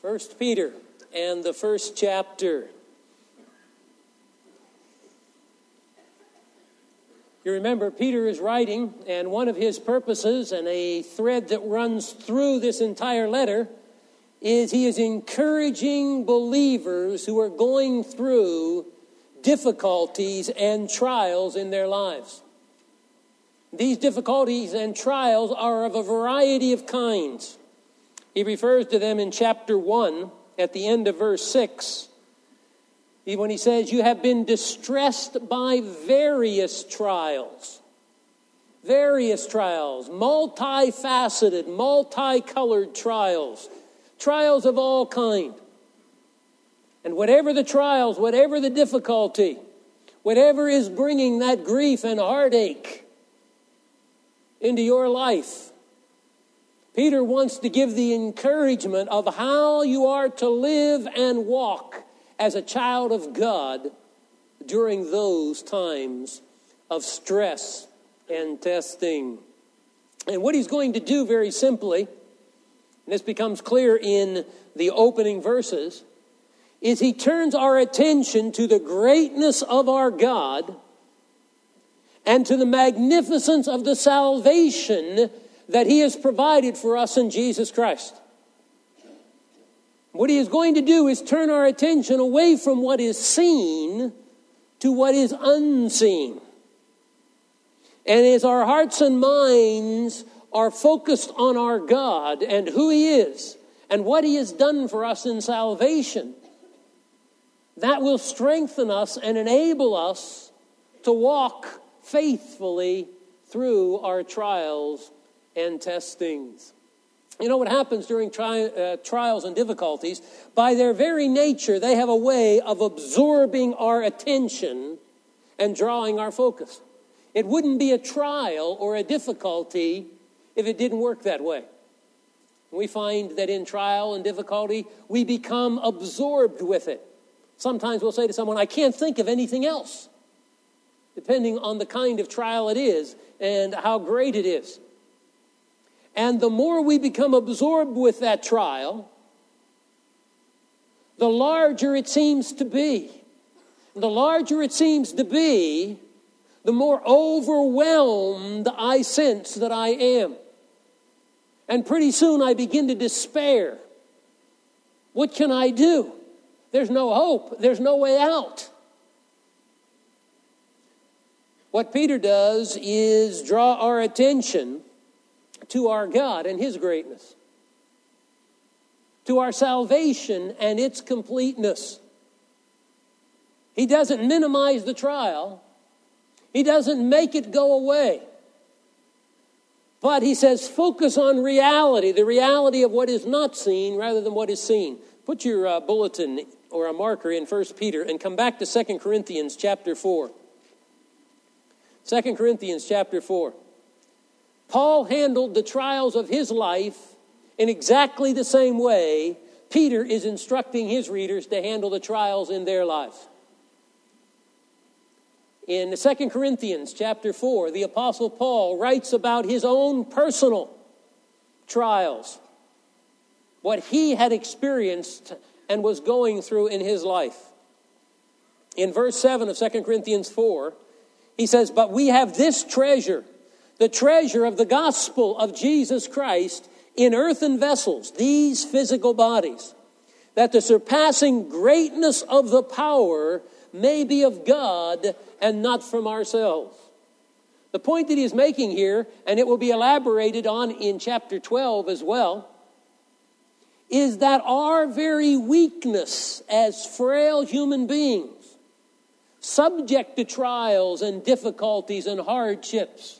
First Peter and the first chapter. You remember, Peter is writing, and one of his purposes, and a thread that runs through this entire letter, is he is encouraging believers who are going through difficulties and trials in their lives. These difficulties and trials are of a variety of kinds. He refers to them in chapter 1 at the end of verse 6. When he says, you have been distressed by various trials. Various trials, multifaceted, multicolored trials. Trials of all kind. And whatever the trials, whatever the difficulty, whatever is bringing that grief and heartache into your life, Peter wants to give the encouragement of how you are to live and walk as a child of God during those times of stress and testing. And what he's going to do very simply, and this becomes clear in the opening verses, is he turns our attention to the greatness of our God and to the magnificence of the salvation that he has provided for us in Jesus Christ. What he is going to do is turn our attention away from what is seen to what is unseen. And as our hearts and minds are focused on our God and who he is and what he has done for us in salvation, that will strengthen us and enable us to walk faithfully through our trials and testings. You know what happens during trials and difficulties? By their very nature, they have a way of absorbing our attention and drawing our focus. It wouldn't be a trial or a difficulty if it didn't work that way. We find that in trial and difficulty, we become absorbed with it. Sometimes we'll say to someone, I can't think of anything else, depending on the kind of trial it is and how great it is. And the more we become absorbed with that trial, the larger it seems to be. The larger it seems to be, the more overwhelmed I sense that I am. And pretty soon I begin to despair. What can I do? There's no hope. There's no way out. What Peter does is draw our attention to our God and his greatness, to our salvation and its completeness. He doesn't minimize the trial. He doesn't make it go away. But he says, focus on reality, the reality of what is not seen rather than what is seen. Put your bulletin or a marker in 1 Peter and come back to 2 Corinthians chapter 4. 2 Corinthians chapter 4. Paul handled the trials of his life in exactly the same way Peter is instructing his readers to handle the trials in their lives. In 2 Corinthians chapter 4, the Apostle Paul writes about his own personal trials, what he had experienced and was going through in his life. In verse 7 of 2 Corinthians 4, he says, but we have this treasure, the treasure of the gospel of Jesus Christ in earthen vessels, these physical bodies, that the surpassing greatness of the power may be of God and not from ourselves. The point that he is making here, and it will be elaborated on in chapter 12 as well, is that our very weakness as frail human beings, subject to trials and difficulties and hardships,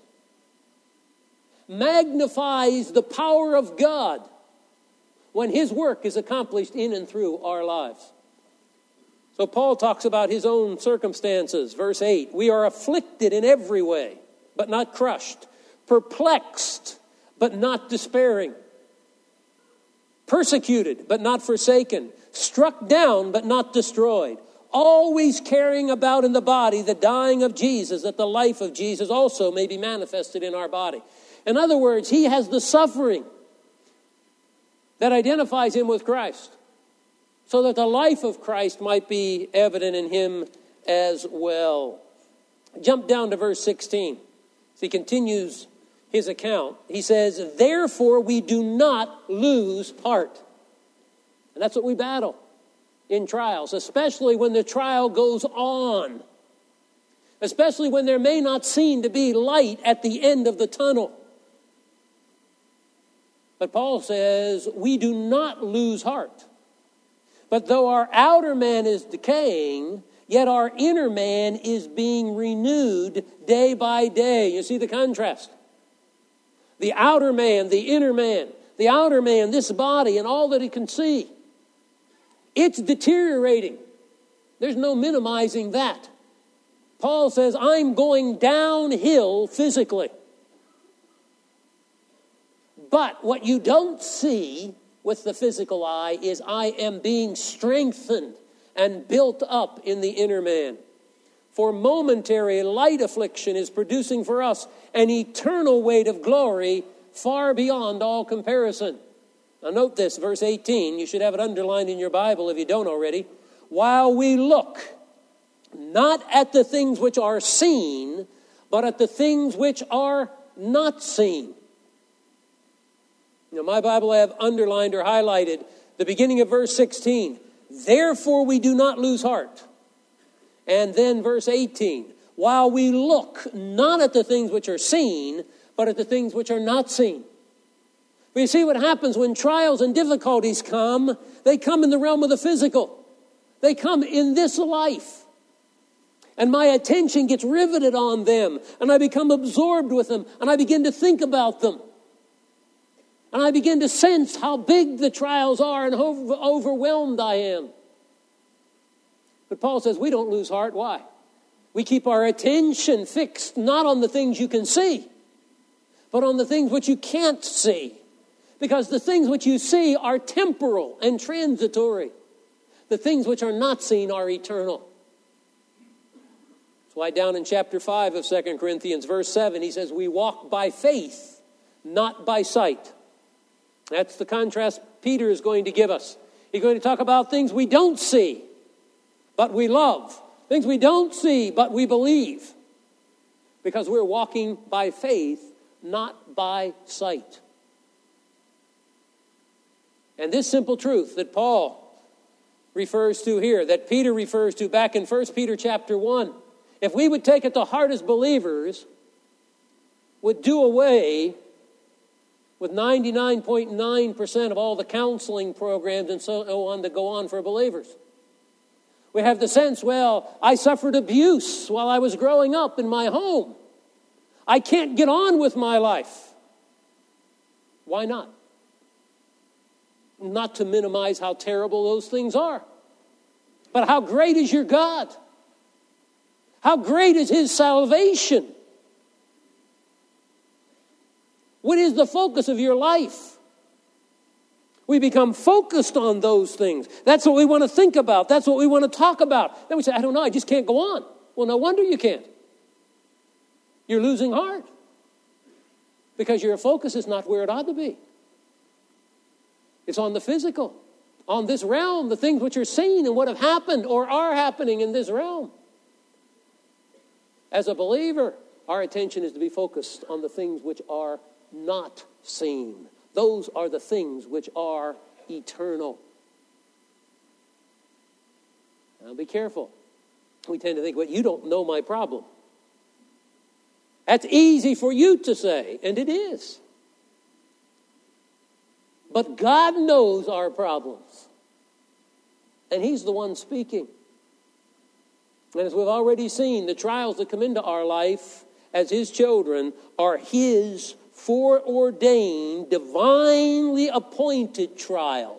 magnifies the power of God when his work is accomplished in and through our lives. So Paul talks about his own circumstances. Verse 8, we are afflicted in every way, but not crushed, perplexed, but not despairing, persecuted, but not forsaken, struck down, but not destroyed, always carrying about in the body the dying of Jesus, that the life of Jesus also may be manifested in our body. In other words, he has the suffering that identifies him with Christ. so that the life of Christ might be evident in him as well. Jump down to verse 16. As he continues his account, he says, therefore we do not lose heart. And that's what we battle in trials, especially when the trial goes on. Especially when there may not seem to be light at the end of the tunnel. But Paul says, we do not lose heart. But though our outer man is decaying, yet our inner man is being renewed day by day. You see the contrast? The outer man, the inner man. The outer man, this body and all that it can see. It's deteriorating. There's no minimizing that. Paul says, I'm going downhill physically. But what you don't see with the physical eye is I am being strengthened and built up in the inner man. For momentary light affliction is producing for us an eternal weight of glory far beyond all comparison. Now note this, verse 18. You should have it underlined in your Bible if you don't already. While we look not at the things which are seen, but at the things which are not seen. Now, my Bible I have underlined or highlighted the beginning of verse 16. Therefore we do not lose heart. And then verse 18. While we look not at the things which are seen, but at the things which are not seen. But you see what happens when trials and difficulties come. They come in the realm of the physical. They come in this life. And my attention gets riveted on them. And I become absorbed with them. And I begin to think about them. And I begin to sense how big the trials are and how overwhelmed I am. But Paul says we don't lose heart. Why? We keep our attention fixed not on the things you can see, but on the things which you can't see. Because the things which you see are temporal and transitory. The things which are not seen are eternal. That's why down in chapter 5 of 2 Corinthians, verse 7, he says, we walk by faith, not by sight. That's the contrast Peter is going to give us. He's going to talk about things we don't see, but we love. Things we don't see, but we believe. Because we're walking by faith, not by sight. And this simple truth that Paul refers to here, that Peter refers to back in 1 Peter chapter 1, if we would take it to heart as believers, would do away with 99.9% of all the counseling programs and so on that go on for believers. We have the sense, well, I suffered abuse while I was growing up in my home. I can't get on with my life. Why not? Not to minimize how terrible those things are. But how great is your God? How great is his salvation? What is the focus of your life? We become focused on those things. That's what we want to think about. That's what we want to talk about. Then we say, I don't know, I just can't go on. Well, no wonder you can't. You're losing heart. Because your focus is not where it ought to be. It's on the physical, on this realm, the things which are seen and what have happened or are happening in this realm. As a believer, our attention is to be focused on the things which are not seen. Those are the things which are eternal. Now be careful. We tend to think, well, you don't know my problem. That's easy for you to say, and it is. But God knows our problems. And he's the one speaking. And as we've already seen, the trials that come into our life as his children are his foreordained, divinely appointed trials.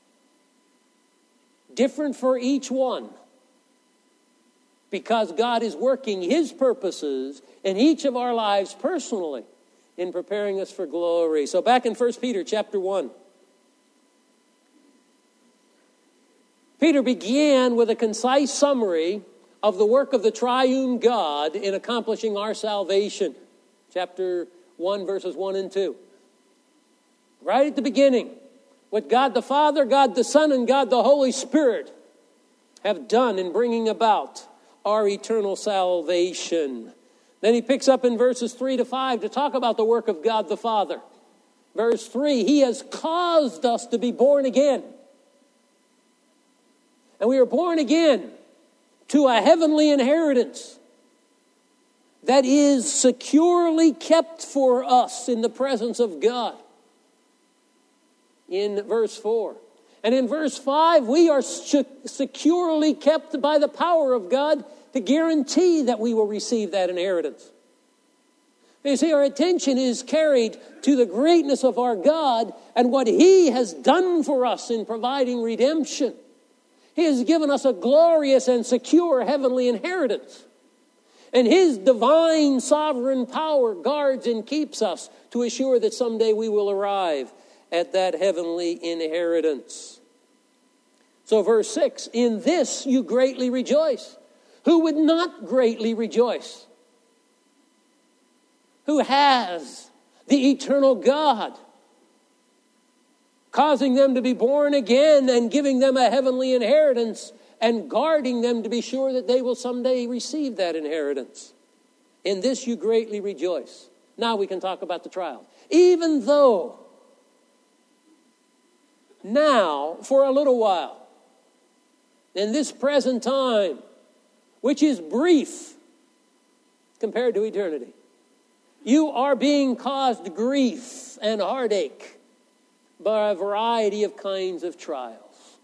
Different for each one. Because God is working his purposes in each of our lives personally in preparing us for glory. So back in 1 Peter chapter 1. Peter began with a concise summary of the work of the triune God in accomplishing our salvation. Chapter 1, verses 1 and 2. Right at the beginning, what God the Father, God the Son, and God the Holy Spirit have done in bringing about our eternal salvation. Then he picks up in verses 3 to 5 to talk about the work of God the Father. Verse 3, he has caused us to be born again. And we are born again to a heavenly inheritance that is securely kept for us in the presence of God. In verse 4. And in verse 5, we are securely kept by the power of God to guarantee that we will receive that inheritance. You see, our attention is carried to the greatness of our God and what He has done for us in providing redemption. He has given us a glorious and secure heavenly inheritance. And His divine sovereign power guards and keeps us to assure that someday we will arrive at that heavenly inheritance. So verse 6, in this you greatly rejoice. Who would not greatly rejoice? Who has the eternal God, causing them to be born again and giving them a heavenly inheritance and guarding them to be sure that they will someday receive that inheritance. In this you greatly rejoice. Now we can talk about the trial. Even though now, for a little while, in this present time, which is brief compared to eternity, you are being caused grief and heartache by a variety of kinds of trials.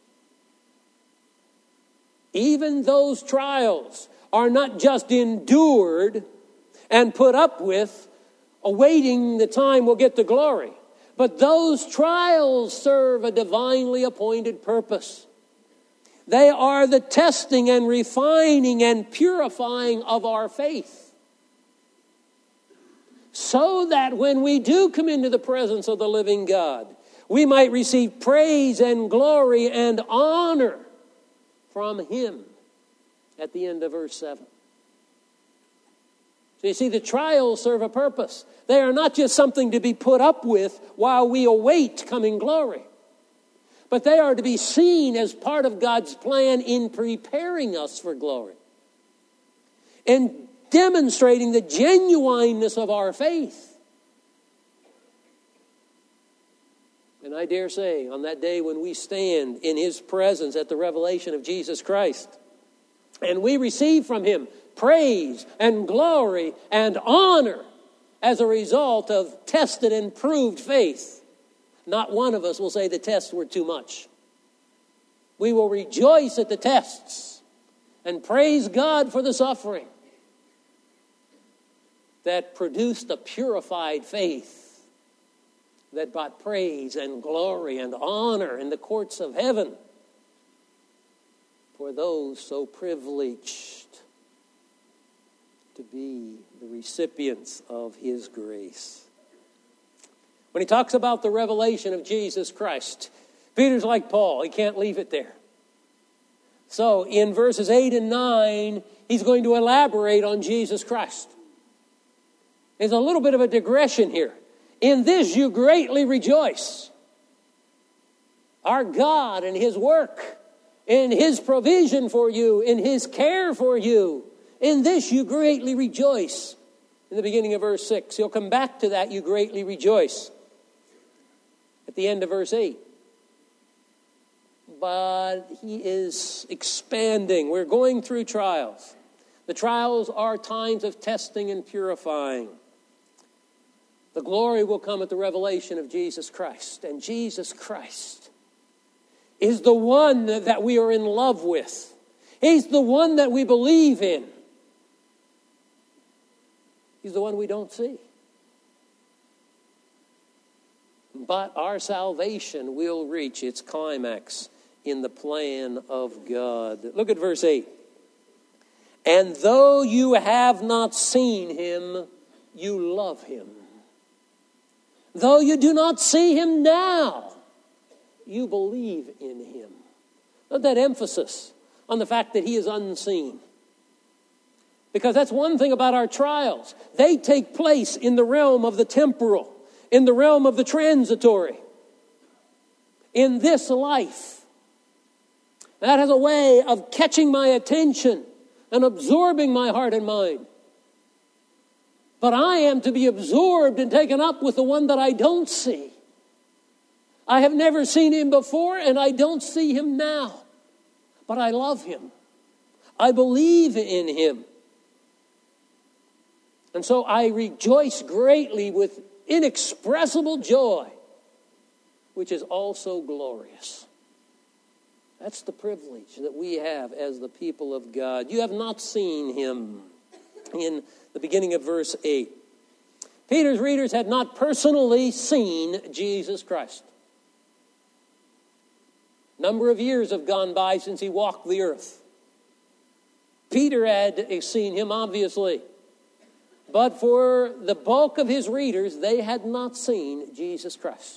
Even those trials are not just endured and put up with, awaiting the time we'll get to glory. But those trials serve a divinely appointed purpose. They are the testing and refining and purifying of our faith. So that when we do come into the presence of the living God, we might receive praise and glory and honor from Him at the end of verse 7. So you see, the trials serve a purpose. They are not just something to be put up with while we await coming glory, but they are to be seen as part of God's plan in preparing us for glory and demonstrating the genuineness of our faith. And I dare say, on that day when we stand in His presence at the revelation of Jesus Christ, and we receive from Him praise and glory and honor as a result of tested and proved faith, not one of us will say the tests were too much. We will rejoice at the tests and praise God for the suffering that produced a purified faith that brought praise and glory and honor in the courts of heaven for those so privileged to be the recipients of His grace. When he talks about the revelation of Jesus Christ, Peter's like Paul. He can't leave it there. So in verses 8 and 9, he's going to elaborate on Jesus Christ. There's a little bit of a digression here. In this you greatly rejoice. Our God and His work, in His provision for you, in His care for you, in this you greatly rejoice. In the beginning of verse 6, he'll come back to that, you greatly rejoice, at the end of verse 8. But he is expanding. We're going through trials. The trials are times of testing and purifying. The glory will come at the revelation of Jesus Christ. And Jesus Christ is the one that we are in love with. He's the one that we believe in. He's the one we don't see. But our salvation will reach its climax in the plan of God. Look at verse 8. And though you have not seen Him, you love Him. Though you do not see Him now, you believe in Him. Not that emphasis on the fact that He is unseen. Because that's one thing about our trials. They take place in the realm of the temporal, in the realm of the transitory. in this life. That has a way of catching my attention and absorbing my heart and mind. But I am to be absorbed and taken up with the one that I don't see. I have never seen him before, and I don't see him now. But I love him. I believe in him. And so I rejoice greatly with inexpressible joy, which is also glorious. That's the privilege that we have as the people of God. You have not seen him. In the beginning of verse 8. Peter's readers had not personally seen Jesus Christ. A number of years have gone by since he walked the earth. Peter had seen him, obviously. But for the bulk of his readers, they had not seen Jesus Christ.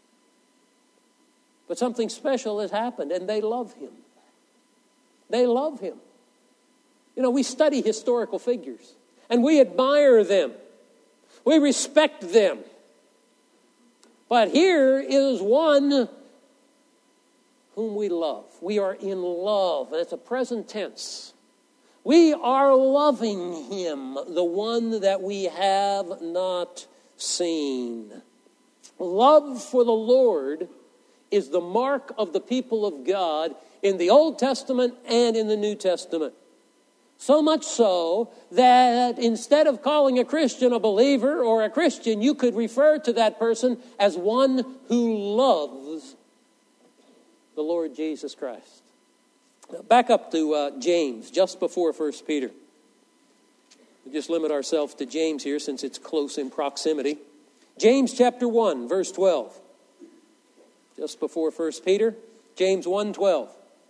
But something special has happened, and they love him. They love him. You know, we study historical figures, and we admire them. We respect them. But here is one whom we love. We are in love, and it's a present tense. We are loving him, the one that we have not seen. Love for the Lord is the mark of the people of God in the Old Testament and in the New Testament. So much so that instead of calling a Christian a believer or a Christian, you could refer to that person as one who loves the Lord Jesus Christ. Now, back up to James, just before 1 Peter. We'll just limit ourselves to James here since it's close in proximity. James chapter 1, verse 12. Just before 1 Peter, James 1:12.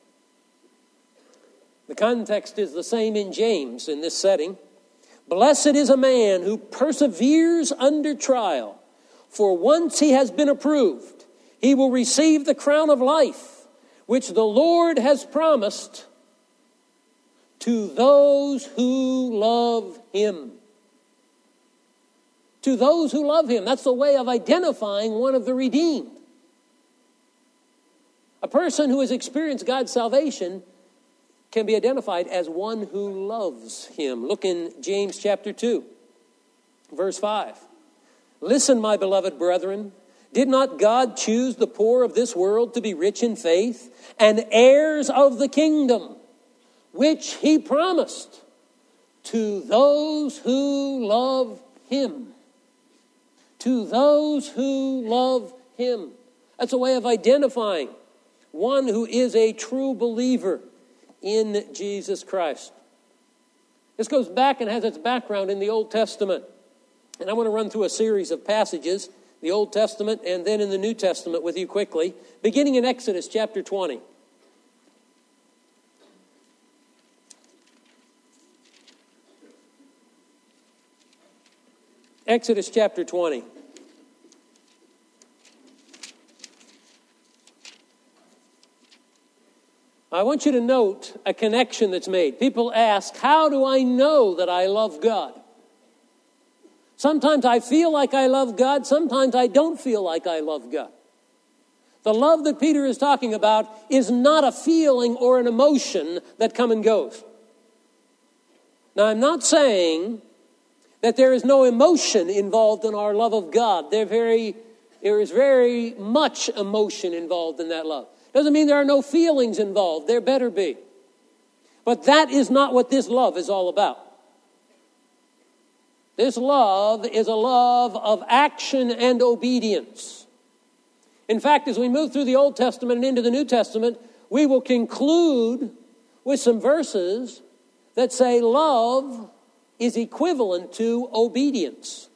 The context is the same in James in this setting. Blessed is a man who perseveres under trial, for once he has been approved, he will receive the crown of life, which the Lord has promised to those who love him. To those who love him. That's the way of identifying one of the redeemed. A person who has experienced God's salvation can be identified as one who loves him. Look in James chapter 2, verse 5. Listen, my beloved brethren, did not God choose the poor of this world to be rich in faith and heirs of the kingdom, which he promised to those who love him? To those who love him. That's a way of identifying one who is a true believer in Jesus Christ. This goes back and has its background in the Old Testament. And I want to run through a series of passages, the Old Testament and then in the New Testament with you quickly, beginning in Exodus chapter 20. Exodus chapter 20. I want you to note a connection that's made. People ask, how do I know that I love God? Sometimes I feel like I love God. Sometimes I don't feel like I love God. The love that Peter is talking about is not a feeling or an emotion that come and goes. Now, I'm not saying that there is no emotion involved in our love of God. There is very much emotion involved in that love. Doesn't mean there are no feelings involved. There better be. But that is not what this love is all about. This love is a love of action and obedience. In fact, as we move through the Old Testament and into the New Testament, we will conclude with some verses that say love is equivalent to obedience.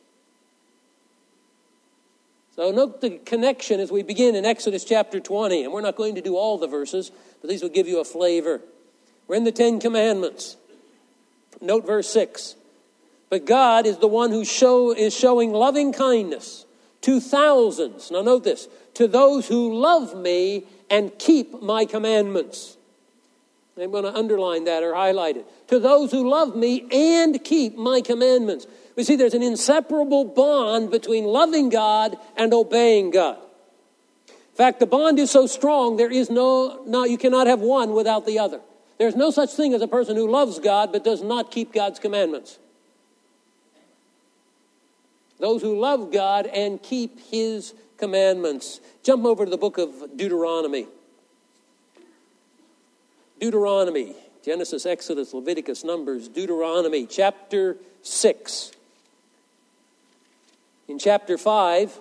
So note the connection as we begin in Exodus chapter 20. And we're not going to do all the verses, but these will give you a flavor. We're in the Ten Commandments. Note verse 6. But God is the one who is showing loving kindness to thousands. Now note this. To those who love me and keep my commandments. I'm going to underline that or highlight it. To those who love me and keep my commandments. We see there's an inseparable bond between loving God and obeying God. fact, the bond is so strong, there is you cannot have one without the other. There's no such thing as a person who loves God but does not keep God's commandments. Those who love God and keep His commandments. Jump over to the book of Deuteronomy. Deuteronomy. Genesis, Exodus, Leviticus, Numbers. Deuteronomy, chapter 6. In chapter 5,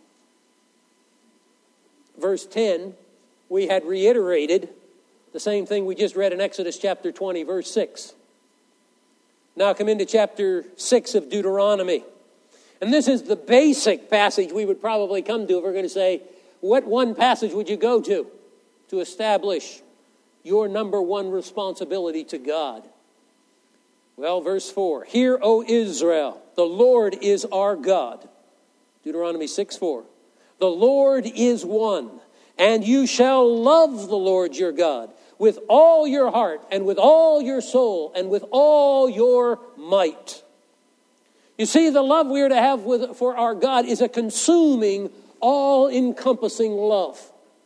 verse 10, we had reiterated the same thing we just read in Exodus chapter 20, verse 6. Now come into chapter 6 of Deuteronomy. And this is the basic passage we would probably come to if we're going to say, what one passage would you go to establish your number one responsibility to God? Well, verse 4. Hear, O Israel, the Lord is our God. Deuteronomy 6:4. The Lord is one, and you shall love the Lord your God with all your heart and with all your soul and with all your might. You see, the love we are to have for our God is a consuming, all-encompassing love.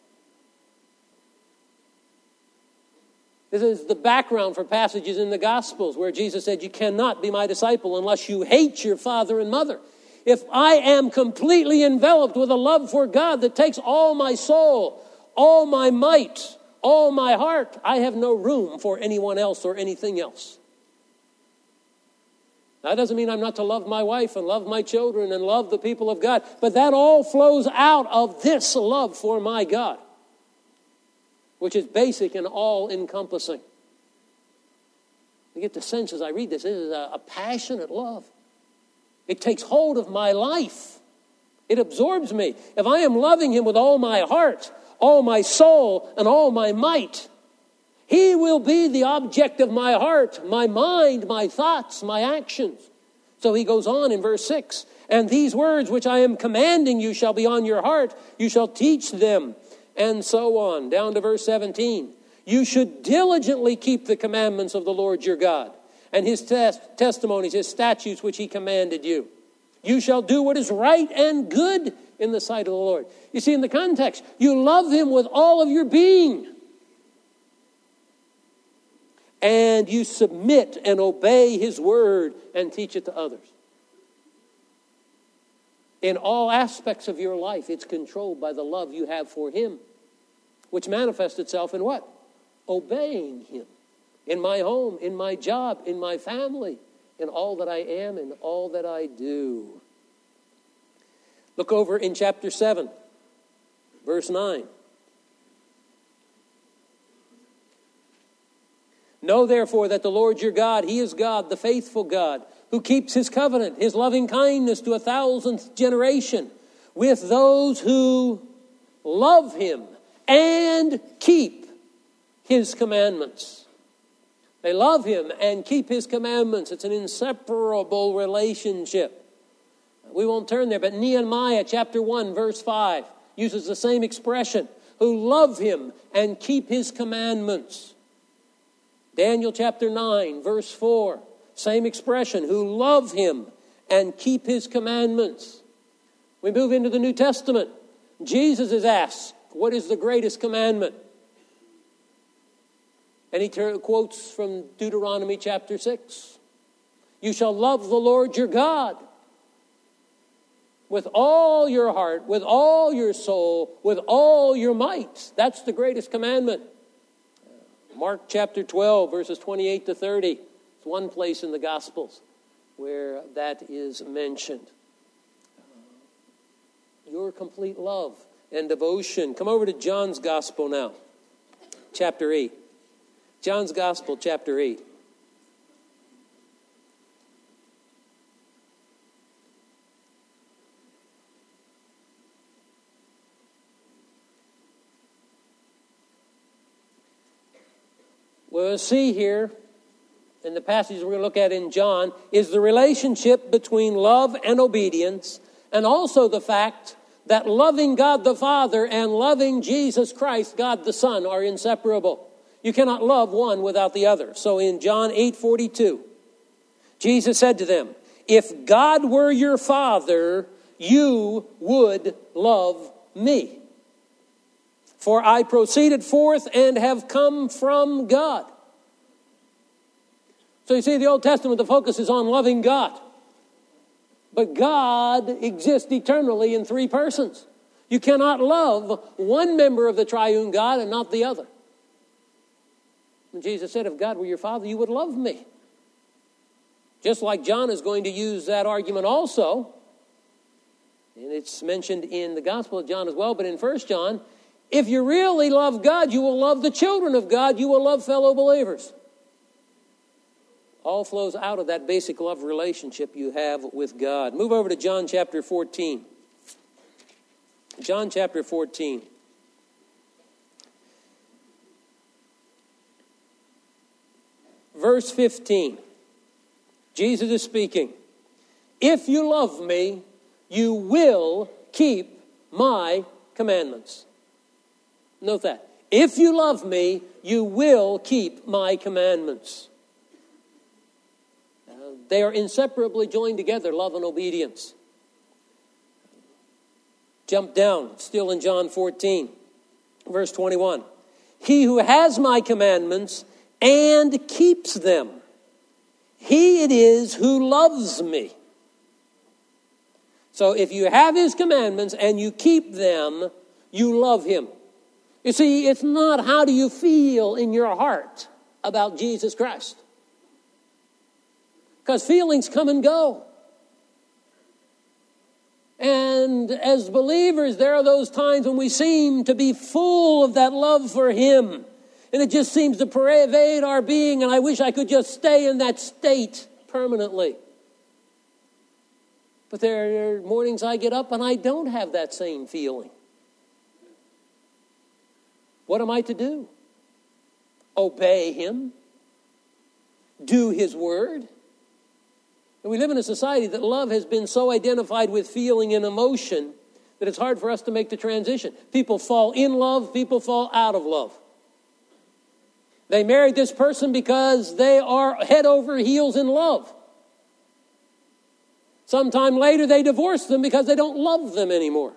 This is the background for passages in the Gospels where Jesus said, you cannot be my disciple unless you hate your father and mother. If I am completely enveloped with a love for God that takes all my soul, all my might, all my heart, I have no room for anyone else or anything else. That doesn't mean I'm not to love my wife and love my children and love the people of God, but that all flows out of this love for my God, which is basic and all-encompassing. You get the sense as I read this is a passionate love. It takes hold of my life. It absorbs me. If I am loving Him with all my heart, all my soul, and all my might, He will be the object of my heart, my mind, my thoughts, my actions. So he goes on in verse 6. And these words which I am commanding you shall be on your heart. You shall teach them. And so on. Down to verse 17. You should diligently keep the commandments of the Lord your God, and His testimonies, His statutes which He commanded you. You shall do what is right and good in the sight of the Lord. You see, in the context, you love Him with all of your being. And you submit and obey His word and teach it to others. In all aspects of your life, it's controlled by the love you have for Him, which manifests itself in what? Obeying Him. In my home, in my job, in my family, in all that I am and all that I do. Look over in chapter 7, verse 9. Know therefore that the Lord your God, He is God, the faithful God, who keeps His covenant, His loving kindness to 1,000th generation, with those who love Him and keep His commandments. They love Him and keep His commandments. It's an inseparable relationship. We won't turn there, but Nehemiah chapter 1, verse 5 uses the same expression, who love Him and keep His commandments. Daniel chapter 9, verse 4, same expression, who love Him and keep His commandments. We move into the New Testament. Jesus is asked, what is the greatest commandment? And he quotes from Deuteronomy chapter 6. You shall love the Lord your God with all your heart, with all your soul, with all your might. That's the greatest commandment. Mark chapter 12, verses 28 to 30. It's one place in the Gospels where that is mentioned. Your complete love and devotion. Come over to John's Gospel now. Chapter 8. John's Gospel, chapter 8. We'll see here in the passages we're going to look at in John is the relationship between love and obedience, and also the fact that loving God the Father and loving Jesus Christ, God the Son, are inseparable. You cannot love one without the other. So in John 8:42, Jesus said to them, if God were your Father, you would love me. For I proceeded forth and have come from God. So you see, the Old Testament, the focus is on loving God. But God exists eternally in three persons. You cannot love one member of the triune God and not the other. And Jesus said, if God were your Father, you would love me. Just like John is going to use that argument also. And it's mentioned in the Gospel of John as well, but in 1 John, if you really love God, you will love the children of God. You will love fellow believers. All flows out of that basic love relationship you have with God. Move over to John chapter 14. John chapter 14. Verse 15. Jesus is speaking. If you love me, you will keep my commandments. Note that. If you love me, you will keep my commandments. They are inseparably joined together, love and obedience. Jump down, still in John 14, verse 21. He who has my commandments and keeps them, he it is who loves me. So if you have his commandments and you keep them, you love him. You see, it's not how do you feel in your heart about Jesus Christ. Because feelings come and go. And as believers, there are those times when we seem to be full of that love for him. And it just seems to pervade our being, and I wish I could just stay in that state permanently. But there are mornings I get up and I don't have that same feeling. What am I to do? Obey him? Do his word? And we live in a society that love has been so identified with feeling and emotion that it's hard for us to make the transition. People fall in love, people fall out of love. They married this person because they are head over heels in love. Sometime later they divorce them because they don't love them anymore.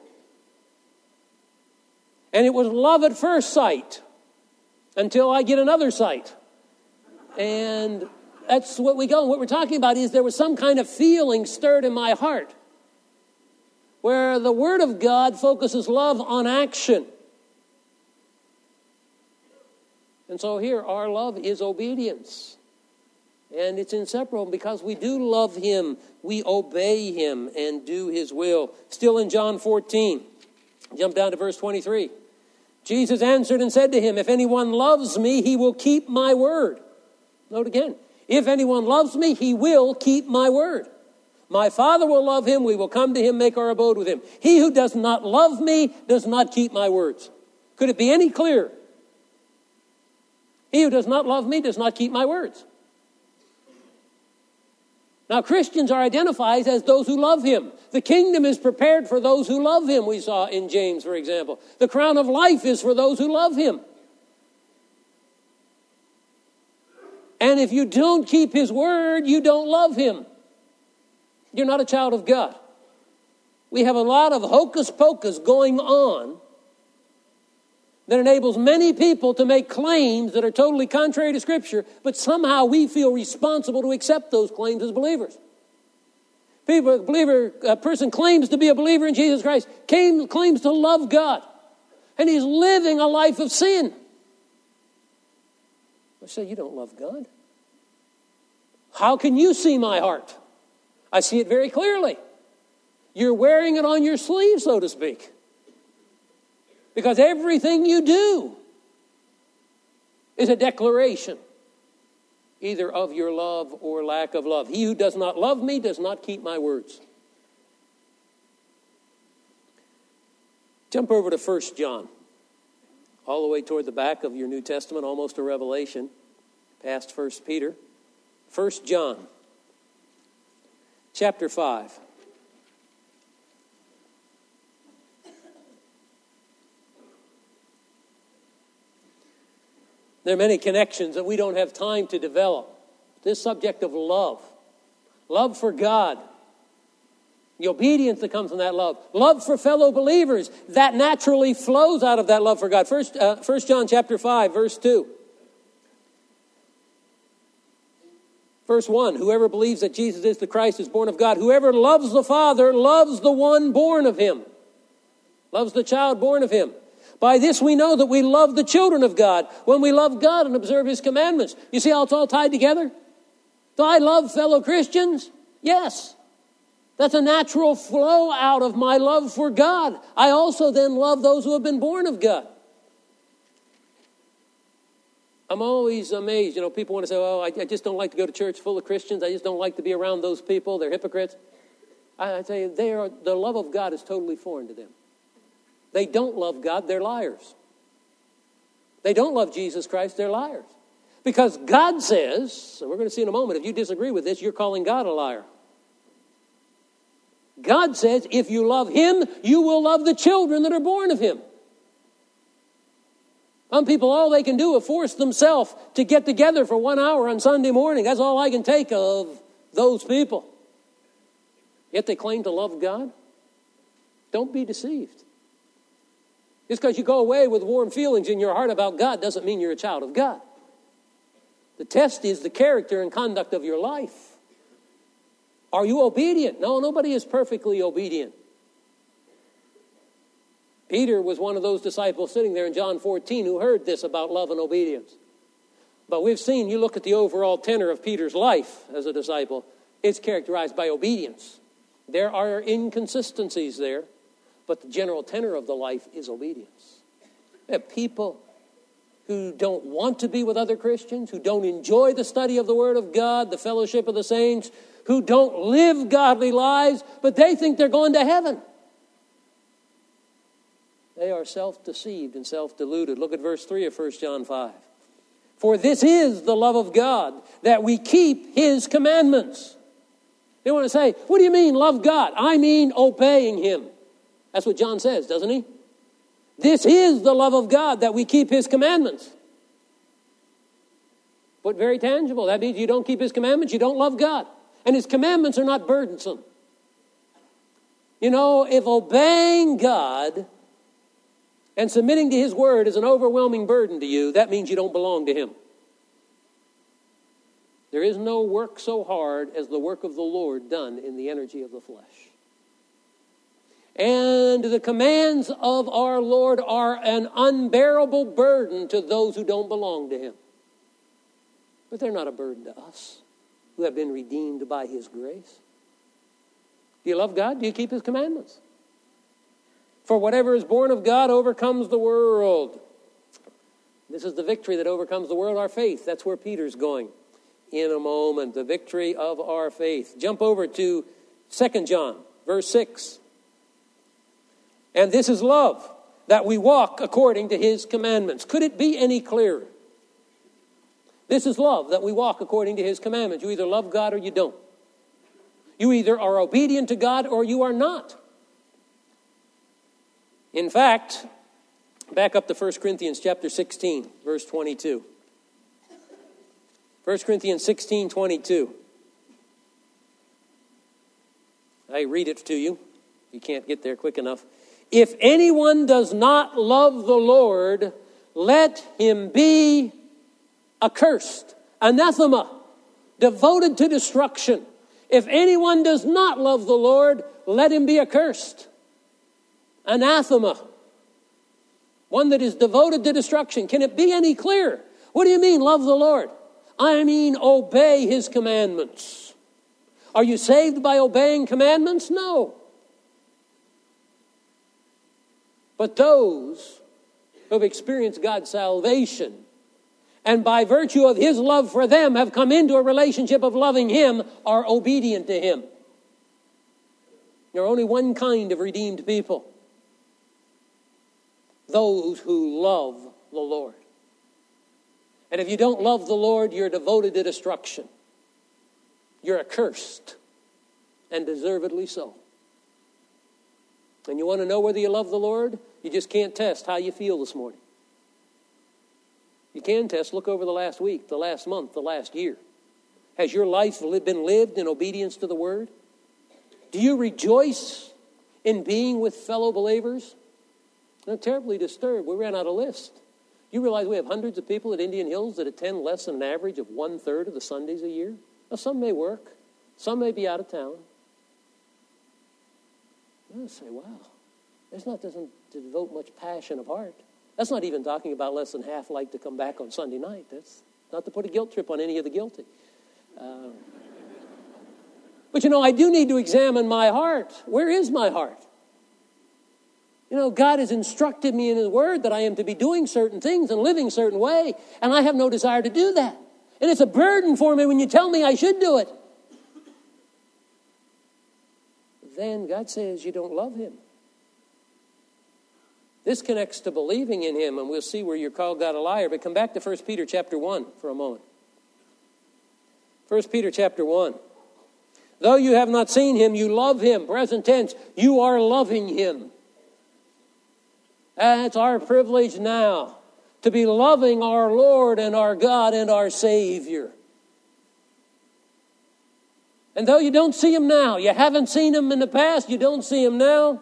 And it was love at first sight until I get another sight. And that's what we go. And what we're talking about is there was some kind of feeling stirred in my heart where the Word of God focuses love on action. And so here, our love is obedience. And it's inseparable because we do love him. We obey him and do his will. Still in John 14, jump down to verse 23. Jesus answered and said to him, if anyone loves me, he will keep my word. Note again. If anyone loves me, he will keep my word. My Father will love him. We will come to him, make our abode with him. He who does not love me does not keep my words. Could it be any clearer? He who does not love me does not keep my words. Now, Christians are identified as those who love him. The kingdom is prepared for those who love him, we saw in James, for example. The crown of life is for those who love him. And if you don't keep his word, you don't love him. You're not a child of God. We have a lot of hocus pocus going on that enables many people to make claims that are totally contrary to Scripture, but somehow we feel responsible to accept those claims as believers. A person claims to be a believer in Jesus Christ, claims to love God, and he's living a life of sin. I say, you don't love God. How can you see my heart? I see it very clearly. You're wearing it on your sleeve, so to speak. Because everything you do is a declaration either of your love or lack of love. He who does not love me does not keep my words. Jump over to 1 John. All the way toward the back of your New Testament, almost to Revelation, past 1 Peter. 1 John, chapter 5. There are many connections that we don't have time to develop. This subject of love for God, The obedience that comes from that love. Love for fellow believers. That naturally flows out of that love for God. First John chapter 5, verse 2. Verse 1, whoever believes that Jesus is the Christ is born of God. Whoever loves the Father loves the one born of him. Loves the child born of him. By this we know that we love the children of God, when we love God and observe his commandments. You see how it's all tied together? Do I love fellow Christians? Yes. That's a natural flow out of my love for God. I also then love those who have been born of God. I'm always amazed. People want to say, oh, I just don't like to go to church full of Christians. I just don't like to be around those people. They're hypocrites. I tell you, the love of God is totally foreign to them. They don't love God. They're liars. They don't love Jesus Christ. They're liars. Because God says, and we're going to see in a moment, if you disagree with this, you're calling God a liar. God says, if you love him, you will love the children that are born of him. Some people, all they can do is force themselves to get together for 1 hour on Sunday morning. That's all I can take of those people. Yet they claim to love God. Don't be deceived. Just because you go away with warm feelings in your heart about God doesn't mean you're a child of God. The test is the character and conduct of your life. Are you obedient? No, nobody is perfectly obedient. Peter was one of those disciples sitting there in John 14 who heard this about love and obedience. But we've seen, you look at the overall tenor of Peter's life as a disciple, it's characterized by obedience. There are inconsistencies there, but the general tenor of the life is obedience. We have people who don't want to be with other Christians, who don't enjoy the study of the Word of God, the fellowship of the saints, who don't live godly lives, but they think they're going to heaven. They are self-deceived and self-deluded. Look at verse 3 of 1 John 5. For this is the love of God, that we keep his commandments. They want to say, what do you mean love God? I mean obeying him. That's what John says, doesn't he? This is the love of God, that we keep his commandments. But very tangible. That means you don't keep his commandments, you don't love God. And his commandments are not burdensome. If obeying God and submitting to his word is an overwhelming burden to you, that means you don't belong to him. There is no work so hard as the work of the Lord done in the energy of the flesh. And the commands of our Lord are an unbearable burden to those who don't belong to him. But they're not a burden to us who have been redeemed by his grace. Do you love God? Do you keep his commandments? For whatever is born of God overcomes the world. This is the victory that overcomes the world, our faith. That's where Peter's going in a moment. The victory of our faith. Jump over to 2 John, verse 6. And this is love, that we walk according to his commandments. Could it be any clearer? This is love, that we walk according to his commandments. You either love God or you don't. You either are obedient to God or you are not. In fact, back up to 1 Corinthians chapter 16, verse 22. 1 Corinthians 16, 22. I read it to you. You can't get there quick enough. If anyone does not love the Lord, let him be accursed, anathema, devoted to destruction. If anyone does not love the Lord, let him be accursed, anathema, one that is devoted to destruction. Can it be any clearer? What do you mean, love the Lord? I mean, obey his commandments. Are you saved by obeying commandments? No. But those who have experienced God's salvation and by virtue of his love for them have come into a relationship of loving him are obedient to him. There are only one kind of redeemed people. Those who love the Lord. And if you don't love the Lord, you're devoted to destruction. You're accursed, and deservedly so. And you want to know whether you love the Lord? You just can't test how you feel this morning. You can test, look over the last week, the last month, the last year. Has your life been lived in obedience to the Word? Do you rejoice in being with fellow believers? I'm terribly disturbed. We ran out of list. You realize we have hundreds of people at Indian Hills that attend less than an average of 1/3 of the Sundays a year? Now, some may work. Some may be out of town. I say, wow, doesn't devote much passion of heart. That's not even talking about less than half like to come back on Sunday night. That's not to put a guilt trip on any of the guilty. But I do need to examine my heart. Where is my heart? God has instructed me in His Word that I am to be doing certain things and living a certain way, and I have no desire to do that. And it's a burden for me when you tell me I should do it. Then God says you don't love Him. This connects to believing in Him, and we'll see where you're called God a liar. But come back to 1 Peter chapter 1 for a moment. 1 Peter chapter 1. Though you have not seen Him, you love Him. Present tense, you are loving Him. That's our privilege now, to be loving our Lord and our God and our Savior. And though you don't see Him now, you haven't seen Him in the past, you don't see Him now,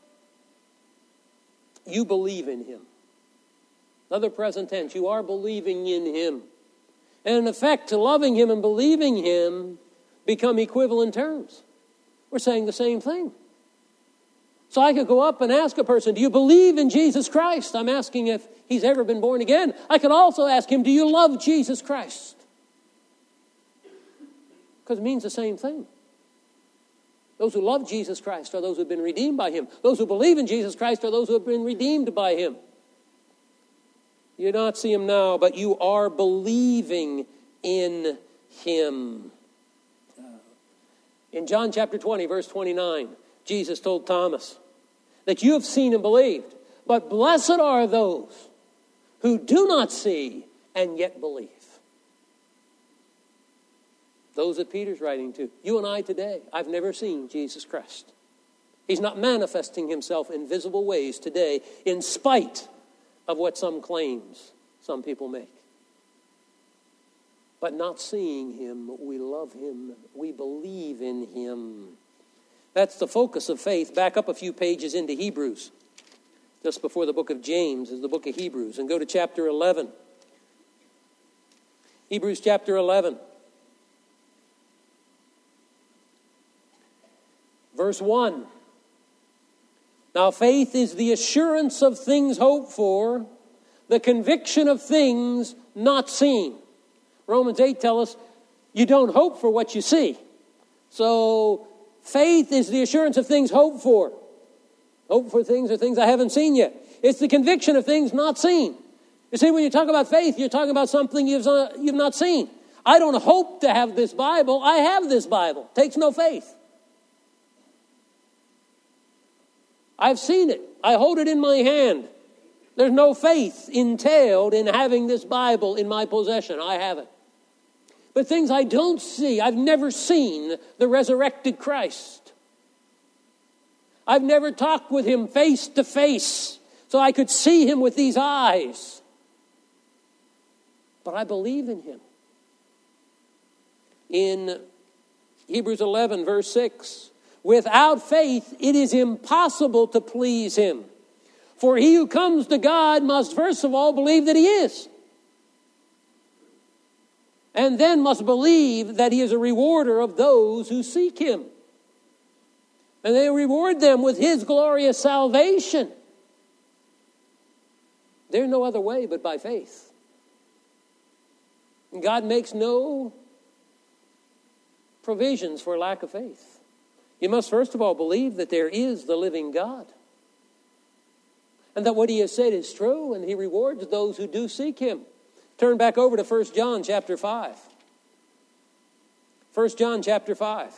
you believe in Him. Another present tense, you are believing in Him. And in effect, loving Him and believing Him become equivalent terms. We're saying the same thing. So I could go up and ask a person, do you believe in Jesus Christ? I'm asking if he's ever been born again. I could also ask him, do you love Jesus Christ? Because it means the same thing. Those who love Jesus Christ are those who have been redeemed by Him. Those who believe in Jesus Christ are those who have been redeemed by Him. You do not see Him now, but you are believing in Him. In John chapter 20, verse 29, Jesus told Thomas that you have seen and believed, but blessed are those who do not see and yet believe. Those that Peter's writing to. You and I today, I've never seen Jesus Christ. He's not manifesting Himself in visible ways today, in spite of what some claims some people make. But not seeing Him, we love Him, we believe in Him. That's the focus of faith. Back up a few pages into Hebrews. Just before the book of James is the book of Hebrews. And go to chapter 11. Hebrews chapter 11. Verse 1. Now faith is the assurance of things hoped for, the conviction of things not seen. Romans 8 tells us you don't hope for what you see. So faith is the assurance of things hoped for. Hope for things are things I haven't seen yet. It's the conviction of things not seen. You see, when you talk about faith, you're talking about something you've not seen. I don't hope to have this Bible. I have this Bible. Takes no faith. I've seen it. I hold it in my hand. There's no faith entailed in having this Bible in my possession. I have it. But things I don't see, I've never seen the resurrected Christ. I've never talked with Him face to face so I could see Him with these eyes. But I believe in Him. In Hebrews 11, verse 6, without faith, it is impossible to please Him. For he who comes to God must first of all believe that He is. And then must believe that He is a rewarder of those who seek Him. And they reward them with His glorious salvation. There's no other way but by faith. And God makes no provisions for lack of faith. You must first of all believe that there is the living God. And that what He has said is true, and He rewards those who do seek Him. Turn back over to 1 John chapter 5. 1 John chapter 5.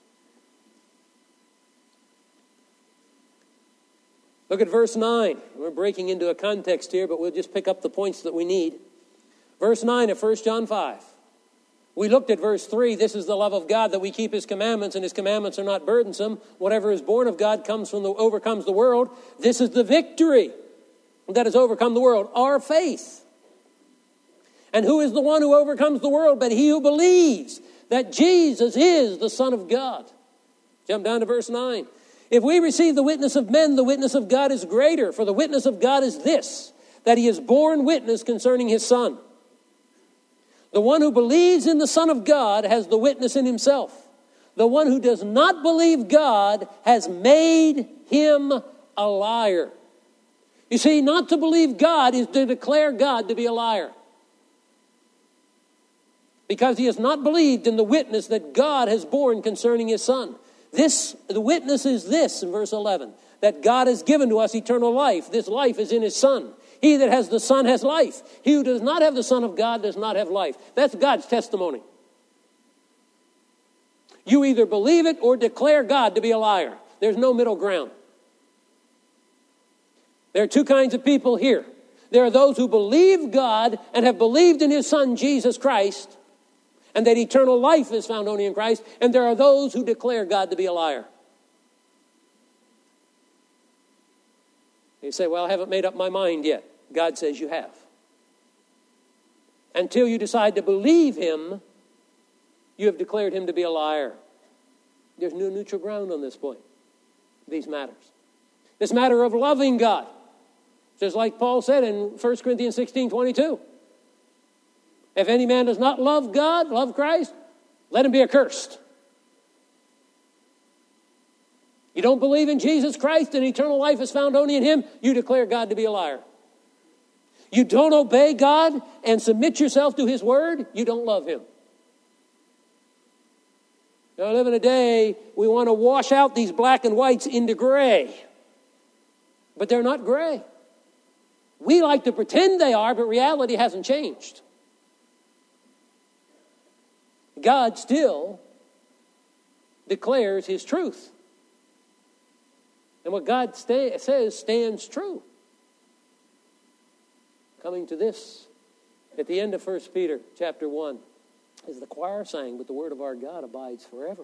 Look at verse 9. We're breaking into a context here, but we'll just pick up the points that we need. Verse 9 of 1 John 5. We looked at verse 3. This is the love of God, that we keep His commandments, and His commandments are not burdensome. Whatever is born of God overcomes the world. This is the victory that has overcome the world, our faith. And who is the one who overcomes the world but he who believes that Jesus is the Son of God? Jump down to verse 9. If we receive the witness of men, the witness of God is greater. For the witness of God is this, that he has borne witness concerning his Son. The one who believes in the Son of God has the witness in himself. The one who does not believe God has made him a liar. You see, not to believe God is to declare God to be a liar. Because he has not believed in the witness that God has borne concerning his Son. The witness is this, in verse 11, that God has given to us eternal life. This life is in his Son. He that has the Son has life. He who does not have the Son of God does not have life. That's God's testimony. You either believe it or declare God to be a liar. There's no middle ground. There are two kinds of people here. There are those who believe God and have believed in his Son, Jesus Christ, and that eternal life is found only in Christ. And there are those who declare God to be a liar. You say, well, I haven't made up my mind yet. God says you have. Until you decide to believe him, you have declared him to be a liar. There's no neutral ground on this point, these matters. This matter of loving God. Just like Paul said in 1 Corinthians 16:22. If any man does not love God, love Christ, let him be accursed. You don't believe in Jesus Christ and eternal life is found only in him, you declare God to be a liar. You don't obey God and submit yourself to his word, you don't love him. Now, I live in a day, we want to wash out these black and whites into gray. But they're not gray. We like to pretend they are, but reality hasn't changed. God still declares his truth. And what God says stands true. Coming to this, at the end of 1 Peter chapter 1, as the choir sang, but the word of our God abides forever.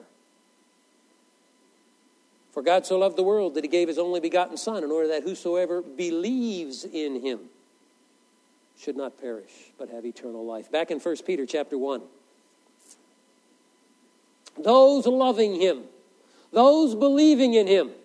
For God so loved the world that he gave his only begotten Son, in order that whosoever believes in him should not perish, but have eternal life. Back in 1 Peter chapter 1. Those loving him, those believing in him,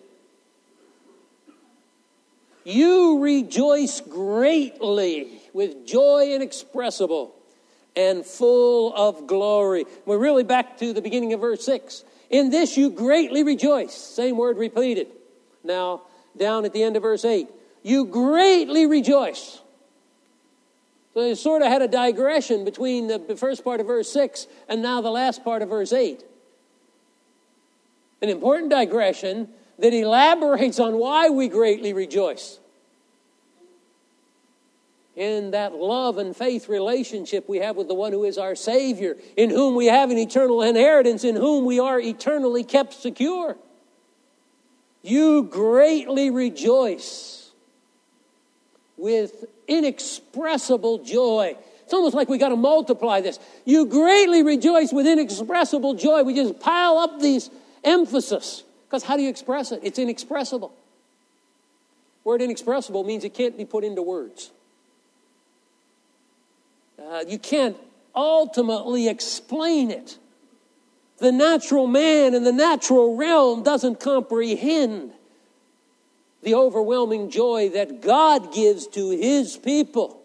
you rejoice greatly with joy inexpressible and full of glory. We're really back to the beginning of verse 6. In this you greatly rejoice. Same word repeated. Now, down at the end of verse 8. You greatly rejoice. So they sort of had a digression between the first part of verse 6 and now the last part of verse 8. An important digression that elaborates on why we greatly rejoice. In that love and faith relationship we have with the one who is our Savior, in whom we have an eternal inheritance, in whom we are eternally kept secure. You greatly rejoice with inexpressible joy. It's almost like we got to multiply this. You greatly rejoice with inexpressible joy. We just pile up these emphasis. Because how do you express it? It's inexpressible. Word inexpressible means it can't be put into words. You can't ultimately explain it. The natural man in the natural realm doesn't comprehend the overwhelming joy that God gives to his people.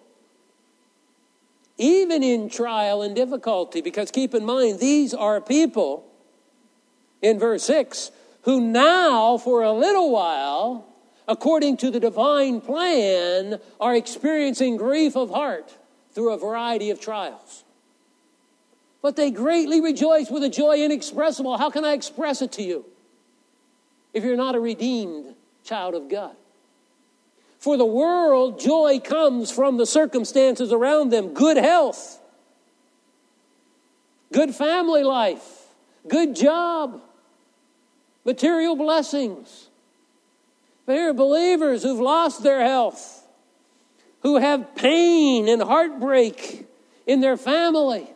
Even in trial and difficulty. Because keep in mind, these are people, in verse 6, who now, for a little while, according to the divine plan, are experiencing grief of heart through a variety of trials. But they greatly rejoice with a joy inexpressible. How can I express it to you if you're not a redeemed child of God? For the world, joy comes from the circumstances around them. Good health, good family life, good job, material blessings. But here are believers who've lost their health, who have pain and heartbreak in their family.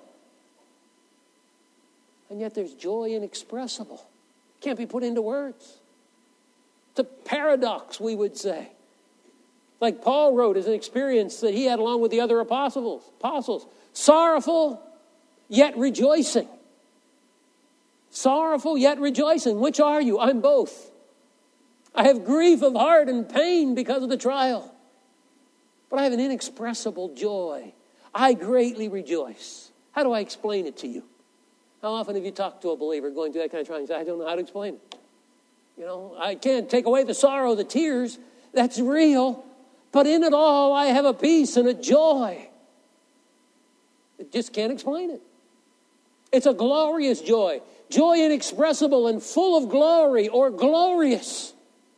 And yet there's joy inexpressible. Can't be put into words. It's a paradox, we would say. Like Paul wrote as an experience that he had along with the other apostles. Sorrowful, yet rejoicing. Sorrowful yet rejoicing. Which are you? I'm both. I have grief of heart and pain because of the trial. But I have an inexpressible joy. I greatly rejoice. How do I explain it to you? How often have you talked to a believer going through that kind of trial and say, I don't know how to explain it? You know, I can't take away the sorrow, the tears. That's real. But in it all, I have a peace and a joy. I just can't explain it. It's a glorious joy. Joy inexpressible and full of glory, or glorious.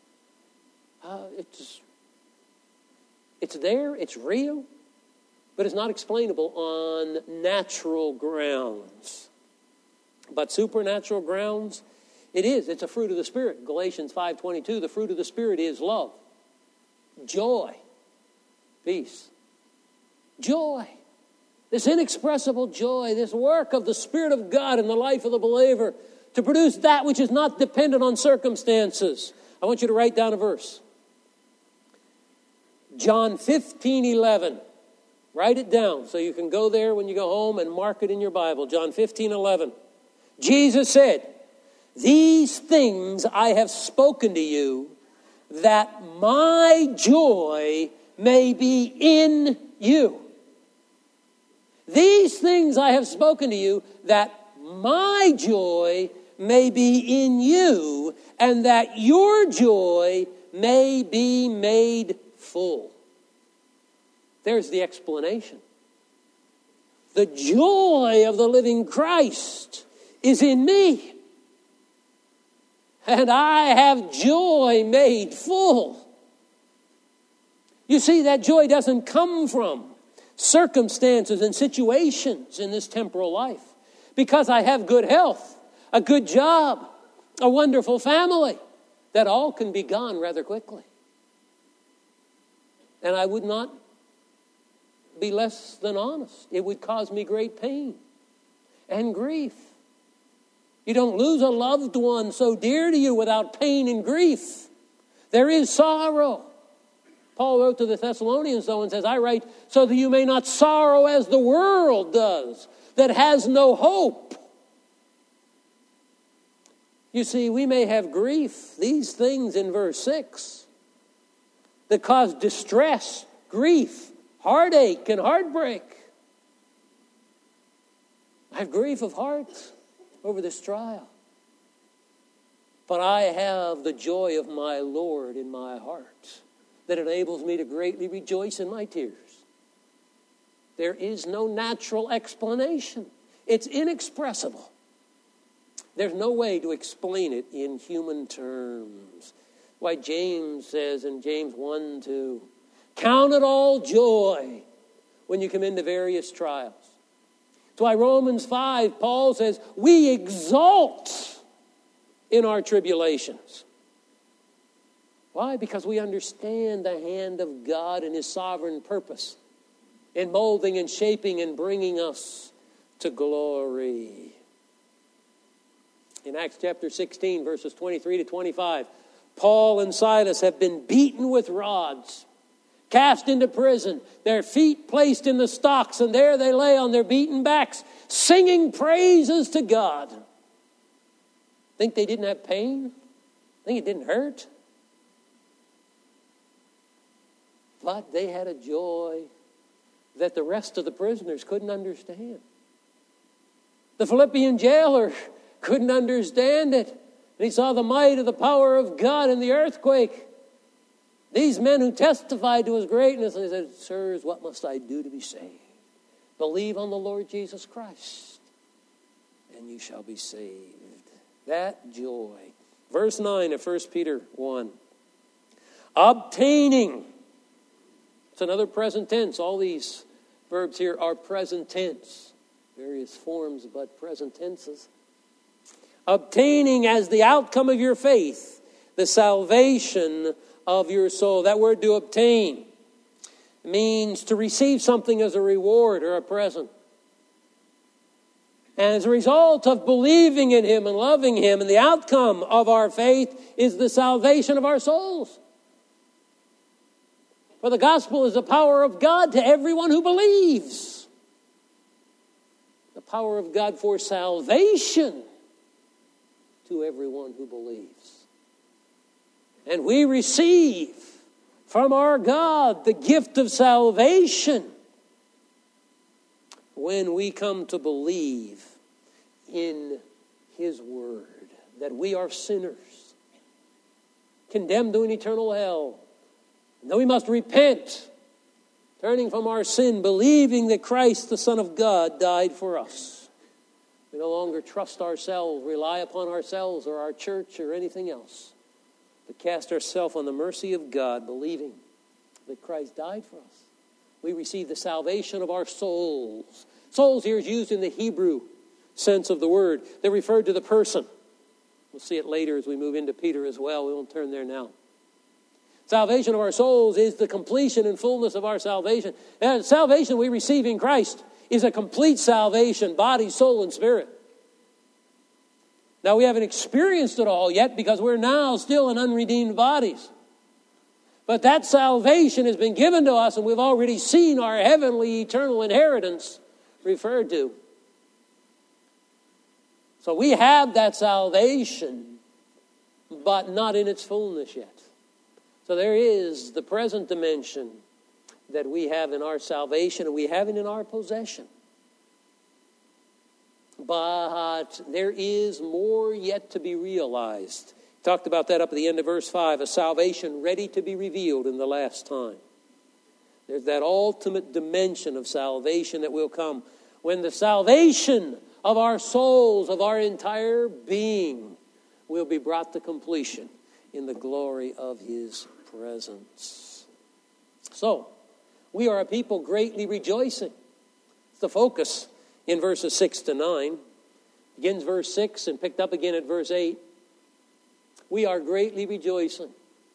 It's there, it's real, but it's not explainable on natural grounds. But supernatural grounds, it is. It's a fruit of the Spirit. Galatians 5:22, the fruit of the Spirit is love, joy, peace, joy. This inexpressible joy, this work of the Spirit of God in the life of the believer to produce that which is not dependent on circumstances. I want you to write down a verse. John 15:11. Write it down so you can go there when you go home and mark it in your Bible. John 15:11. Jesus said, these things I have spoken to you, that my joy may be in you. These things I have spoken to you, that my joy may be in you, and that your joy may be made full. There's the explanation. The joy of the living Christ is in me, and I have joy made full. You see, that joy doesn't come from circumstances and situations in this temporal life. Because I have good health, a good job, a wonderful family, that all can be gone rather quickly. And I would not be less than honest. It would cause me great pain and grief. You don't lose a loved one so dear to you without pain and grief. There is sorrow. Paul wrote to the Thessalonians, though, and says, I write so that you may not sorrow as the world does, that has no hope. You see, we may have grief, these things in verse 6, that cause distress, grief, heartache, and heartbreak. I have grief of heart over this trial. But I have the joy of my Lord in my heart, that enables me to greatly rejoice in my tears. There is no natural explanation. It's inexpressible. There's no way to explain it in human terms. Why James says in James 1:2, count it all joy when you come into various trials. That's why Romans 5, Paul says, we exult in our tribulations. Why? Because we understand the hand of God and His sovereign purpose in molding and shaping and bringing us to glory. In Acts chapter 16, verses 23 to 25, Paul and Silas have been beaten with rods, cast into prison, their feet placed in the stocks, and there they lay on their beaten backs, singing praises to God. Think they didn't have pain? Think it didn't hurt? But they had a joy that the rest of the prisoners couldn't understand. The Philippian jailer couldn't understand it. And he saw the might of the power of God in the earthquake. These men who testified to His greatness, and he said, sirs, what must I do to be saved? Believe on the Lord Jesus Christ, and you shall be saved. That joy. Verse 9 of 1 Peter 1. Obtaining. It's another present tense. All these verbs here are present tense. Various forms, but present tenses. Obtaining as the outcome of your faith, the salvation of your soul. That word to obtain means to receive something as a reward or a present. And as a result of believing in Him and loving Him, and the outcome of our faith is the salvation of our souls. For the gospel is the power of God to everyone who believes. The power of God for salvation to everyone who believes. And we receive from our God the gift of salvation when we come to believe in His Word, that we are sinners, condemned to an eternal hell. And that we must repent, turning from our sin, believing that Christ, the Son of God, died for us. We no longer trust ourselves, rely upon ourselves or our church or anything else, but cast ourselves on the mercy of God, believing that Christ died for us. We receive the salvation of our souls. Souls here is used in the Hebrew sense of the word. They're referred to the person. We'll see it later as we move into Peter as well. We won't turn there now. Salvation of our souls is the completion and fullness of our salvation. And salvation we receive in Christ is a complete salvation, body, soul, and spirit. Now, we haven't experienced it all yet because we're now still in unredeemed bodies. But that salvation has been given to us, and we've already seen our heavenly eternal inheritance referred to. So we have that salvation, but not in its fullness yet. So there is the present dimension that we have in our salvation, and we have it in our possession. But there is more yet to be realized. Talked about that up at the end of verse 5, a salvation ready to be revealed in the last time. There's that ultimate dimension of salvation that will come when the salvation of our souls, of our entire being, will be brought to completion in the glory of His presence. So, we are a people greatly rejoicing. It's the focus in verses 6 to 9. Begins verse 6 and picked up again at verse 8. We are greatly rejoicing.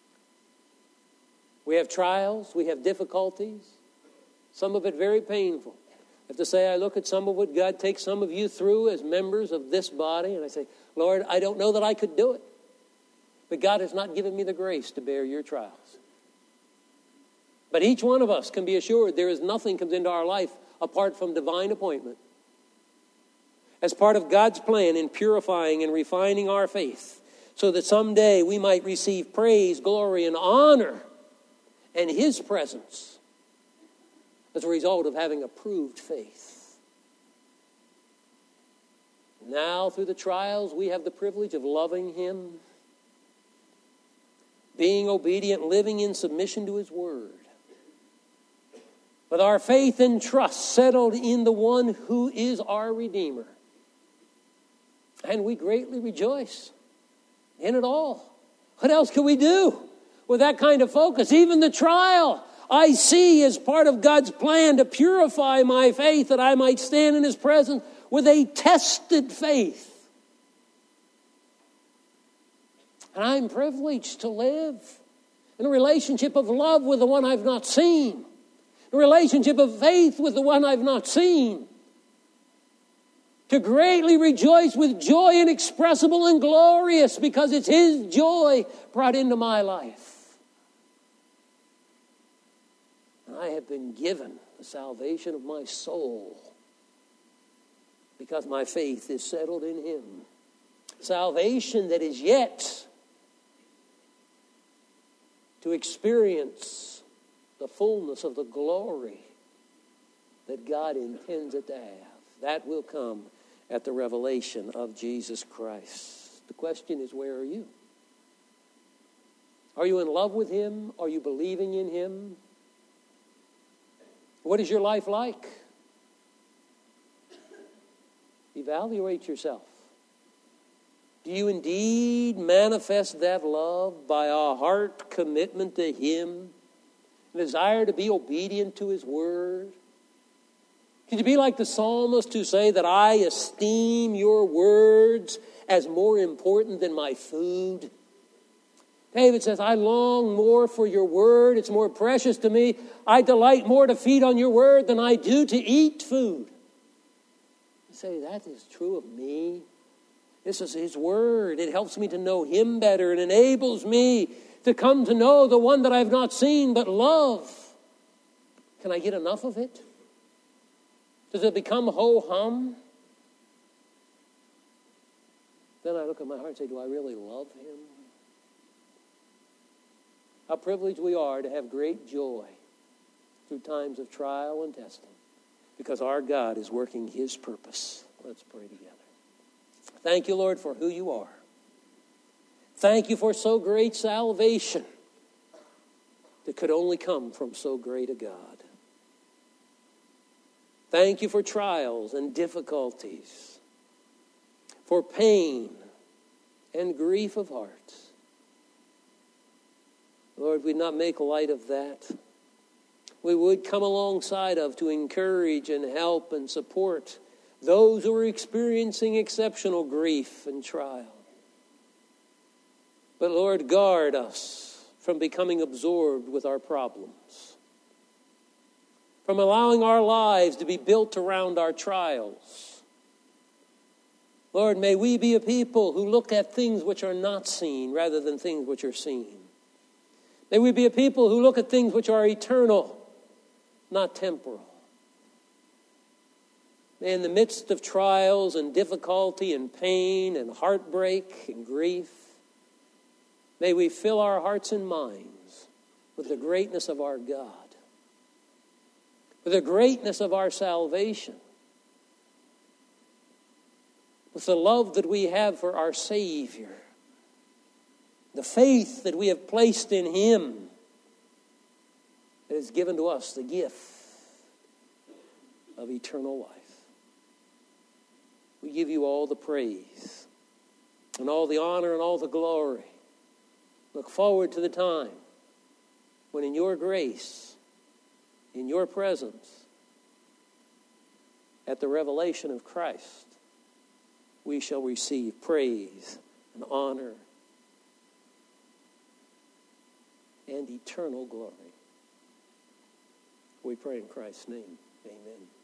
We have trials, we have difficulties, some of it very painful. I have to say, I look at some of what God takes some of you through as members of this body, and I say, Lord, I don't know that I could do it. But God has not given me the grace to bear your trials. But each one of us can be assured there is nothing comes into our life apart from divine appointment. As part of God's plan in purifying and refining our faith, so that someday we might receive praise, glory, and honor and His presence as a result of having approved faith. Now, through the trials, we have the privilege of loving Him, being obedient, living in submission to His Word, with our faith and trust settled in the one who is our Redeemer. And we greatly rejoice in it all. What else can we do with that kind of focus? Even the trial I see as part of God's plan to purify my faith, that I might stand in His presence with a tested faith. And I'm privileged to live in a relationship of love with the one I've not seen, a relationship of faith with the one I've not seen, to greatly rejoice with joy inexpressible and glorious, because it's His joy brought into my life. And I have been given the salvation of my soul because my faith is settled in Him. Salvation that is yet to experience the fullness of the glory that God intends it to have. That will come at the revelation of Jesus Christ. The question is, where are you? Are you in love with Him? Are you believing in Him? What is your life like? Evaluate yourself. Do you indeed manifest that love by a heart commitment to Him, a desire to be obedient to His Word? Could you be like the psalmist who say that I esteem your words as more important than my food? David says, I long more for your word. It's more precious to me. I delight more to feed on your word than I do to eat food. You say, that is true of me. This is His word. It helps me to know Him better. It enables me to come to know the one that I've not seen but love. Can I get enough of it? Does it become ho-hum? Then I look at my heart and say, do I really love him? How privileged we are to have great joy through times of trial and testing, because our God is working his purpose. Let's pray together. Thank you, Lord, for who you are. Thank you for so great salvation that could only come from so great a God. Thank you for trials and difficulties, for pain and grief of heart. Lord, we'd not make light of that. We would come alongside of to encourage and help and support those who are experiencing exceptional grief and trial. But Lord, guard us from becoming absorbed with our problems, from allowing our lives to be built around our trials. Lord, may we be a people who look at things which are not seen rather than things which are seen. May we be a people who look at things which are eternal, not temporal. May in the midst of trials and difficulty and pain and heartbreak and grief, may we fill our hearts and minds with the greatness of our God, with the greatness of our salvation, with the love that we have for our Savior, the faith that we have placed in him that has given to us the gift of eternal life. We give you all the praise and all the honor and all the glory. Look forward to the time when in your grace, in your presence, at the revelation of Christ, we shall receive praise and honor and eternal glory. We pray in Christ's name. Amen.